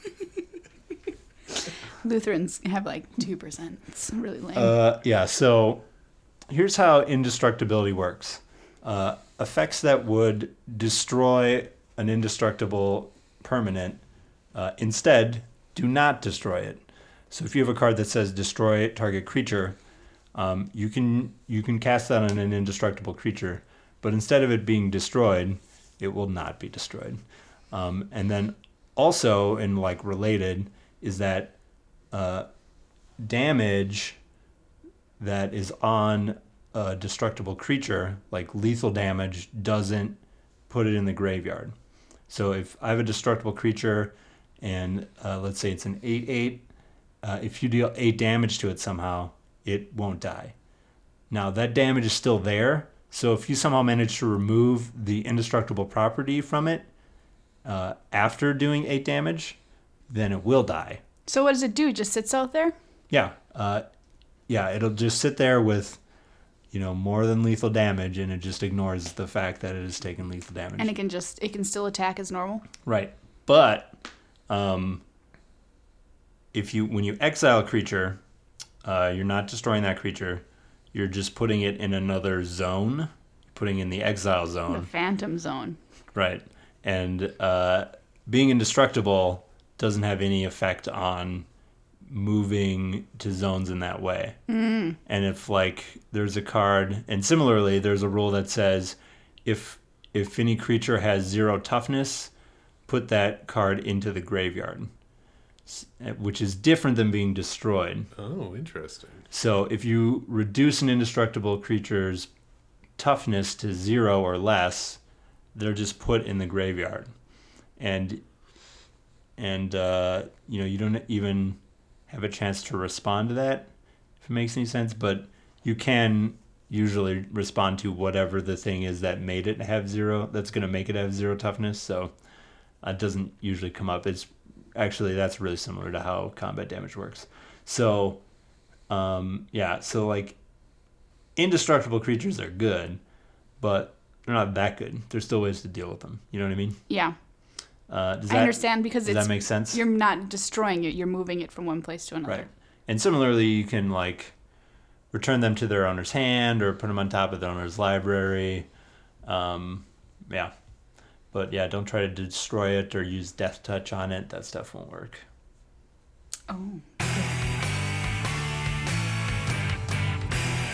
Lutherans have like two percent. It's really lame. Uh, yeah, so here's how indestructibility works. Uh, effects that would destroy an indestructible permanent uh, instead do not destroy it. So if you have a card that says destroy target creature, um, you can you can cast that on an indestructible creature, but instead of it being destroyed, it will not be destroyed. Um, and then also, in like related, is that uh, damage that is on a destructible creature, like lethal damage, doesn't put it in the graveyard. So if I have a destructible creature and uh, let's say it's an eight eight, uh, if you deal eight damage to it somehow, it won't die. Now that damage is still there, so if you somehow manage to remove the indestructible property from it uh, after doing eight damage, then it will die. So what does it do? It just sits out there? Yeah, uh, yeah, it'll just sit there with, you know, more than lethal damage, and it just ignores the fact that it has taken lethal damage. And it can just it can still attack as normal? Right, but um, if you when you exile a creature, uh, you're not destroying that creature. You're just putting it in another zone, putting in the exile zone. The Phantom Zone. Right, and uh, being indestructible doesn't have any effect on moving to zones in that way. Mm. And if like there's a card, and similarly there's a rule that says if if any creature has zero toughness, put that card into the graveyard, which is different than being destroyed. Oh, interesting. So if you reduce an indestructible creature's toughness to zero or less, they're just put in the graveyard. And and uh, you know, you don't even have a chance to respond to that, if it makes any sense, but you can usually respond to whatever the thing is that made it have zero, that's going to make it have zero toughness, so it doesn't usually come up. It's actually, that's really similar to how combat damage works. So, um, yeah, so like, indestructible creatures are good, but they're not that good. There's still ways to deal with them. You know what I mean? Yeah. Uh, does I that, understand because does it's that make sense? you're not destroying it, you're moving it from one place to another. Right. And similarly, you can like return them to their owner's hand or put them on top of the owner's library. Um, yeah. But yeah, don't try to destroy it or use death touch on it. That stuff won't work. Oh.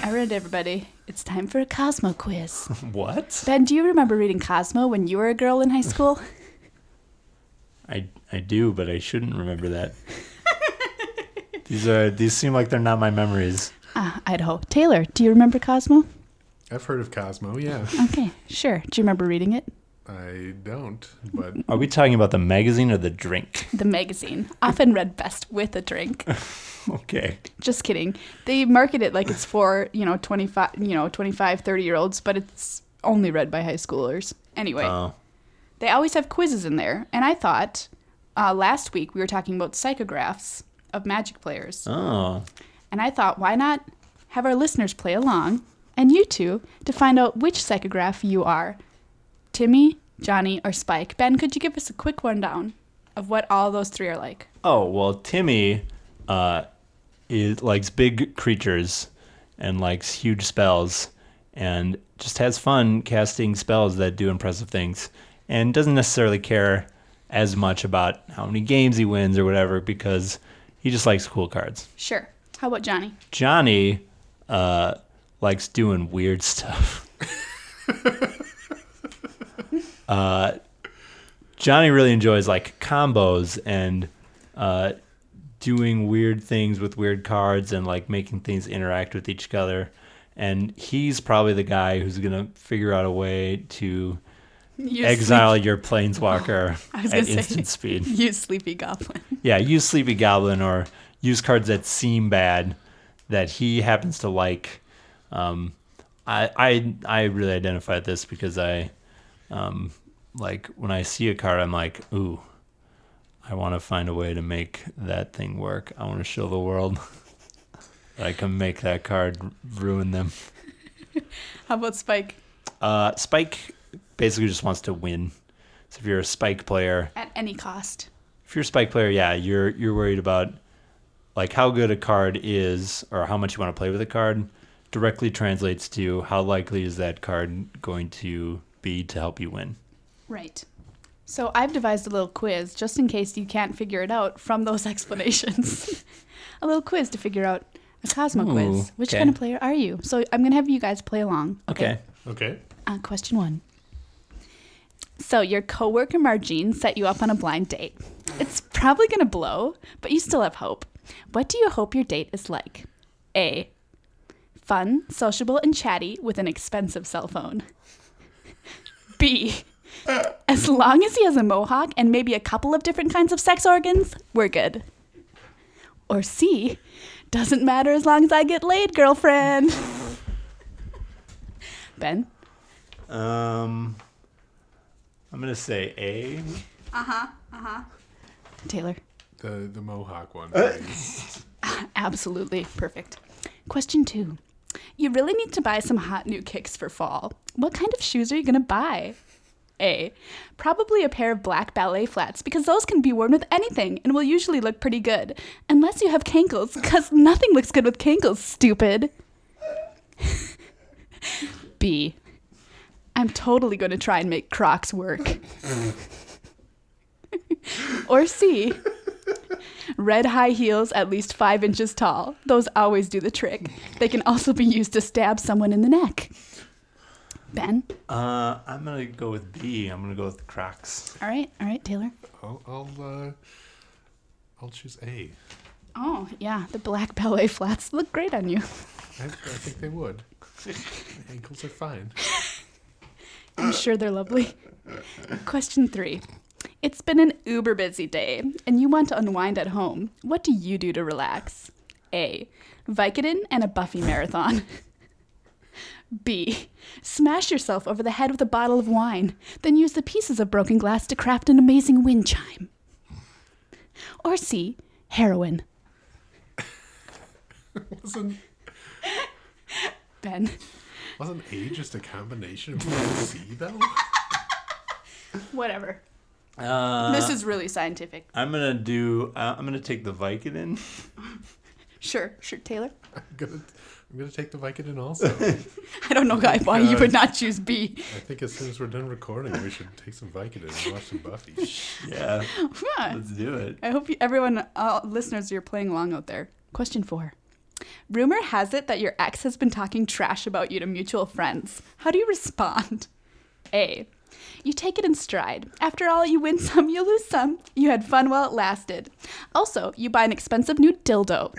All right, everybody. It's time for a Cosmo quiz. What? Ben, do you remember reading Cosmo when you were a girl in high school? I I do, but I shouldn't remember that. These are these seem like they're not my memories. Ah, Idaho. Taylor, do you remember Cosmo? I've heard of Cosmo, yeah. Okay, sure. Do you remember reading it? I don't, but Are we talking about the magazine or the drink? The magazine. Often read best with a drink. Okay. Just kidding. They market it like it's for, you know, twenty-five, you know, twenty-five, thirty-year-olds, but it's only read by high schoolers. Anyway, Oh. they always have quizzes in there. And I thought uh, last week we were talking about psychographs of Magic players. Oh. And I thought, why not have our listeners play along and you two to find out which psychograph you are. Timmy, Johnny, or Spike. Ben, could you give us a quick rundown of what all those three are like? Oh, well, Timmy uh, is, likes big creatures and likes huge spells and just has fun casting spells that do impressive things and doesn't necessarily care as much about how many games he wins or whatever because he just likes cool cards. Sure. How about Johnny? Johnny uh, likes doing weird stuff. uh, Johnny really enjoys like combos and uh, doing weird things with weird cards and like making things interact with each other. And he's probably the guy who's gonna figure out a way to You exile sleep- your planeswalker I was at gonna say- instant speed. You sleepy goblin. Yeah, use Sleepy Goblin or use cards that seem bad that he happens to like. Um, I I I really identify with this because I, um, like when I see a card, I'm like, ooh, I want to find a way to make that thing work. I want to show the world that I can make that card ruin them. How about Spike? Uh, Spike basically just wants to win. So if you're a Spike player, At any cost. if you're a Spike player, yeah, you're you're worried about like how good a card is or how much you want to play with a card directly translates to how likely is that card going to be to help you win. Right. So I've devised a little quiz just in case you can't figure it out from those explanations. A little quiz to figure out a Cosmo Ooh, quiz. Which okay. kind of player are you? So I'm going to have you guys play along. Okay. okay. Uh, question one. So your coworker Margene set you up on a blind date. It's probably going to blow, but you still have hope. What do you hope your date is like? A. Fun, sociable, and chatty with an expensive cell phone. B. As long as he has a mohawk and maybe a couple of different kinds of sex organs, we're good. Or C. Doesn't matter as long as I get laid, girlfriend. Ben? Um, I'm gonna say A. Taylor? The the Mohawk one. please. Absolutely perfect. Question two. You really need to buy some hot new kicks for fall. What kind of shoes are you going to buy? A. Probably a pair of black ballet flats because those can be worn with anything and will usually look pretty good. Unless you have cankles, because nothing looks good with cankles, stupid. B. I'm totally going to try and make Crocs work. Or C. Red high heels at least five inches tall. Those always do the trick. They can also be used to stab someone in the neck. Ben? Uh, I'm gonna go with B. I'm gonna go with the Crocs. All right, all right, Taylor. I'll I'll uh, I'll choose A. Oh, yeah, the black ballet flats look great on you. I, I think they would. Ankles are fine. I'm sure they're lovely. Question three. It's been an uber busy day, and you want to unwind at home. What do you do to relax? A. Vicodin and a Buffy marathon. B. Smash yourself over the head with a bottle of wine, then use the pieces of broken glass to craft an amazing wind chime. Or C. Heroin. Wasn't Ben. wasn't A just a combination of B and C though? Whatever. Uh, This is really scientific. I'm gonna do. Uh, I'm gonna take the Vicodin. Sure, sure, Taylor. I'm gonna I'm gonna take the Vicodin also. I don't know why, why you would not choose B. I think as soon as we're done recording, we should take some Vicodin and watch some Buffy. Yeah, Yeah. let's do it. I hope you, everyone, uh, listeners, you're playing along out there. Question four. Rumor has it that your ex has been talking trash about you to mutual friends. How do you respond? A. You take it in stride. After all, you win some, you lose some. You had fun while it lasted. Also, you buy an expensive new dildo.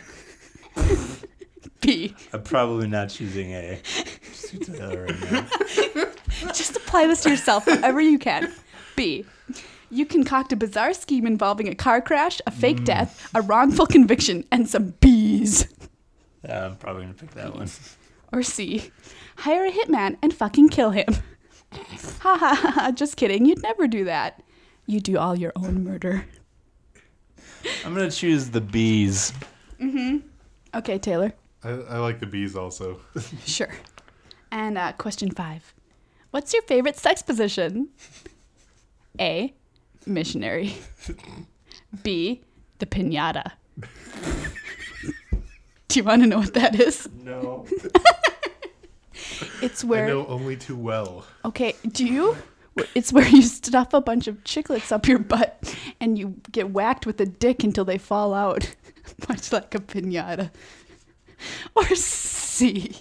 B. I'm probably not choosing A. Just to tell her right now. Just apply this to yourself however you can. B. You concoct a bizarre scheme involving a car crash, a fake mm. death, a wrongful conviction, and some bees. Yeah, I'm probably going to pick that one. Or C. Hire a hitman and fucking kill him. Ha ha ha, just kidding. You'd never do that. You do all your own murder. I'm going to choose the bees. Mm-hmm. Okay, Taylor. I, I like the bees also. Sure. And uh, question five. What's your favorite sex position? A. Missionary. B. The piñata. Do you want to know what that is? No. It's where... I know only too well. Okay, do you? It's where you stuff a bunch of chiclets up your butt and you get whacked with a dick until they fall out. Much like a piñata. Or C.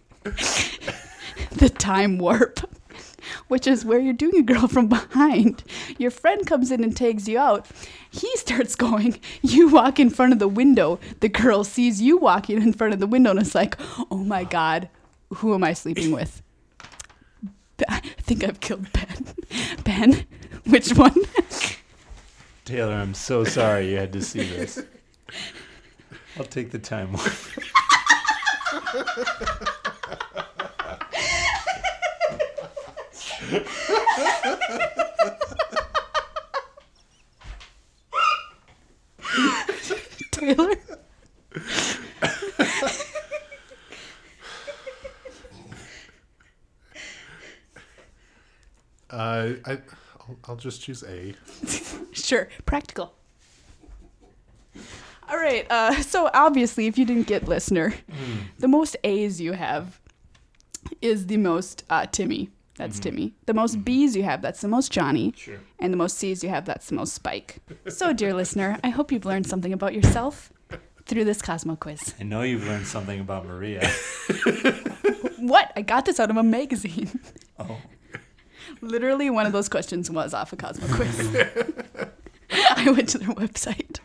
The time warp. Which is where you're doing a girl from behind. Your friend comes in and tags you out. He starts going. You walk in front of the window. The girl sees you walking in front of the window and is like, oh my God, who am I sleeping with? I think I've killed Ben. Ben, which one? Taylor, I'm so sorry you had to see this. I'll take the time warp. Taylor? uh, I, I'll, I'll just choose A. Sure, practical. All right, uh, so obviously, if you didn't get listener, mm. the most A's you have is the most uh, Timmy. That's mm-hmm. Timmy. The most mm-hmm. B's you have, that's the most Johnny. Sure. And the most C's you have, that's the most Spike. So, dear listener, I hope you've learned something about yourself through this Cosmo quiz. I know you've learned something about Maria. What? I got this out of a magazine. Oh. Literally, one of those questions was off a Cosmo quiz. I went to their website.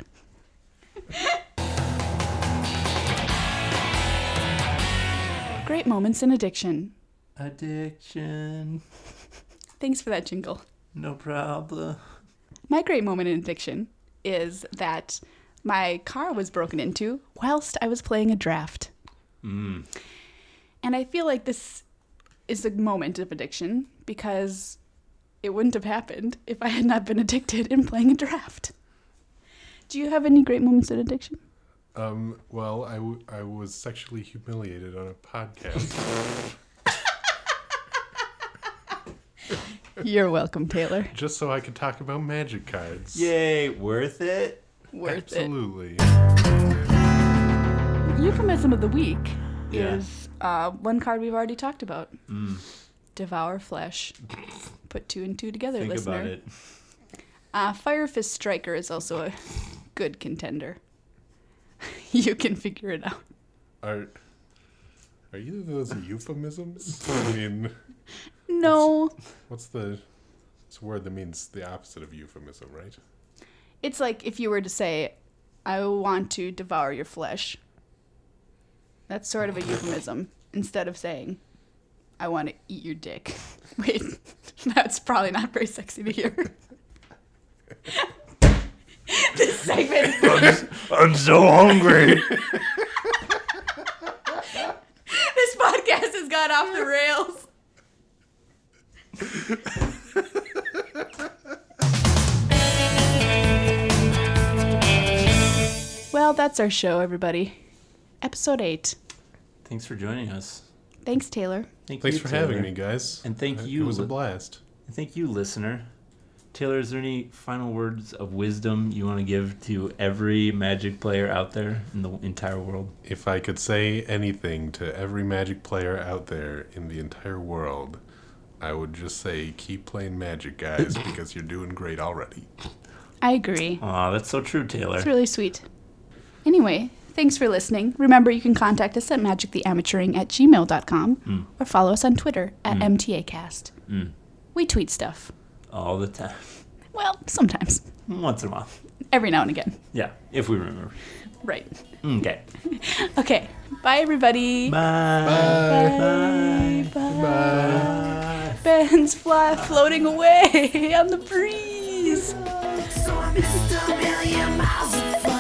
Great moments in addiction. Addiction. Thanks for that jingle. No problem. My great moment in addiction is that my car was broken into whilst I was playing a draft. Mm. And I feel like this is a moment of addiction because it wouldn't have happened if I had not been addicted in playing a draft. Do you have any great moments in addiction? Um, well, I, w- I was sexually humiliated on a podcast. You're welcome, Taylor. Just so I could talk about magic cards. Yay, worth it? Worth Absolutely. it. Absolutely. Euphemism of the week yeah. is uh, one card we've already talked about. Mm. Devour flesh. Put two and two together, Think listener. about it. Uh, Fire Fist Striker is also a good contender. You can figure it out. Are are either of those euphemisms? I mean, no. What's, what's the it's a word that means the opposite of euphemism, right? It's like if you were to say, I want to devour your flesh. That's sort of a euphemism instead of saying, I want to eat your dick. Wait, that's probably not very sexy to hear. This segment. I'm, I'm so hungry. This podcast has gone off the rails. Well, that's our show, everybody. Episode eight. Thanks for joining us. Thanks, Taylor. Thank Thanks you, for Taylor. having me, guys. And thank It you. was a blast. And thank you, listener. Taylor, is there any final words of wisdom you want to give to every Magic player out there in the entire world? If I could say anything to every Magic player out there in the entire world, I would just say keep playing Magic, guys, because you're doing great already. I agree. Aw, that's so true, Taylor. It's really sweet. Anyway, Thanks for listening. Remember, you can contact us at magictheamateuring at gmail dot com Mm. or follow us on Twitter at Mm. M T A cast. Mm. We tweet stuff. All the time. Well, sometimes. Once in a while. Every now and again. Yeah, if we remember. Right. Okay. Okay. Bye, everybody. Bye. Bye. Bye. Bye. Ben's fly floating away on the breeze. So I missed a million miles of fun.